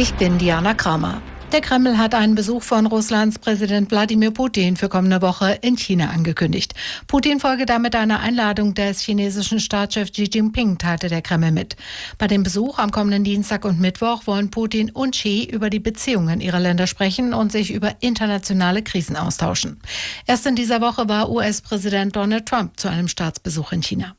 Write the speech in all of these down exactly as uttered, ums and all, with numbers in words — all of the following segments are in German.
Ich bin Diana Kramer. Der Kreml hat einen Besuch von Russlands Präsident Wladimir Putin für kommende Woche in China angekündigt. Putin folge damit einer Einladung des chinesischen Staatschefs Xi Jinping, teilte der Kreml mit. Bei dem Besuch am kommenden Dienstag und Mittwoch wollen Putin und Xi über die Beziehungen ihrer Länder sprechen und sich über internationale Krisen austauschen. Erst in dieser Woche war U S-Präsident Donald Trump zu einem Staatsbesuch in China.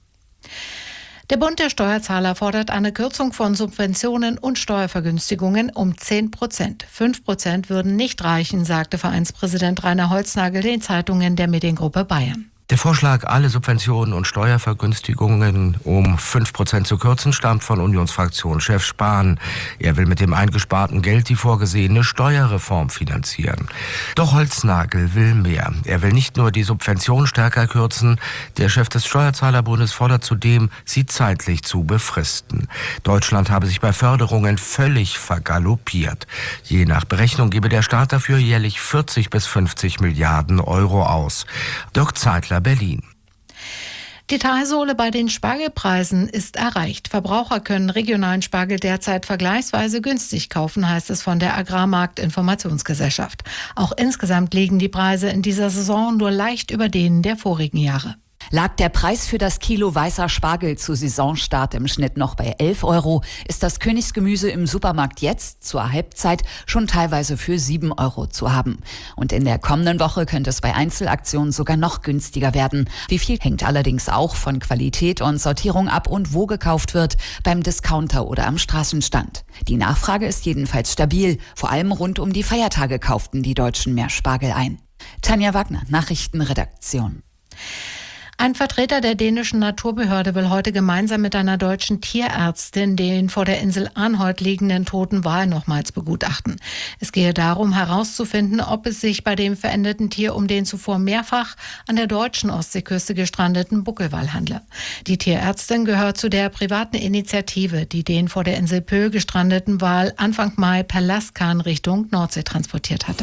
Der Bund der Steuerzahler fordert eine Kürzung von Subventionen und Steuervergünstigungen um zehn Prozent. fünf Prozent würden nicht reichen, sagte Vereinspräsident Rainer Holznagel den Zeitungen der Mediengruppe Bayern. Der Vorschlag, alle Subventionen und Steuervergünstigungen um fünf Prozent zu kürzen, stammt von Unionsfraktionschef Spahn. Er will mit dem eingesparten Geld die vorgesehene Steuerreform finanzieren. Doch Holznagel will mehr. Er will nicht nur die Subvention stärker kürzen, der Chef des Steuerzahlerbundes fordert zudem, sie zeitlich zu befristen. Deutschland habe sich bei Förderungen völlig vergaloppiert. Je nach Berechnung gebe der Staat dafür jährlich vierzig bis fünfzig Milliarden Euro aus. Dirk Zeitler, Berlin. Die Talsohle bei den Spargelpreisen ist erreicht. Verbraucher können regionalen Spargel derzeit vergleichsweise günstig kaufen, heißt es von der Agrarmarkt-Informationsgesellschaft. Auch insgesamt liegen die Preise in dieser Saison nur leicht über denen der vorigen Jahre. Lag der Preis für das Kilo weißer Spargel zu Saisonstart im Schnitt noch bei elf Euro, ist das Königsgemüse im Supermarkt jetzt zur Halbzeit schon teilweise für sieben Euro zu haben. Und in der kommenden Woche könnte es bei Einzelaktionen sogar noch günstiger werden. Wie viel hängt allerdings auch von Qualität und Sortierung ab und wo gekauft wird, beim Discounter oder am Straßenstand. Die Nachfrage ist jedenfalls stabil. Vor allem rund um die Feiertage kauften die Deutschen mehr Spargel ein. Tanja Wagner, Nachrichtenredaktion. Ein Vertreter der dänischen Naturbehörde will heute gemeinsam mit einer deutschen Tierärztin den vor der Insel Arnholt liegenden toten Wal nochmals begutachten. Es gehe darum, herauszufinden, ob es sich bei dem verendeten Tier um den zuvor mehrfach an der deutschen Ostseeküste gestrandeten Buckelwal handle. Die Tierärztin gehört zu der privaten Initiative, die den vor der Insel Pö gestrandeten Wal Anfang Mai per Laskan Richtung Nordsee transportiert hatte.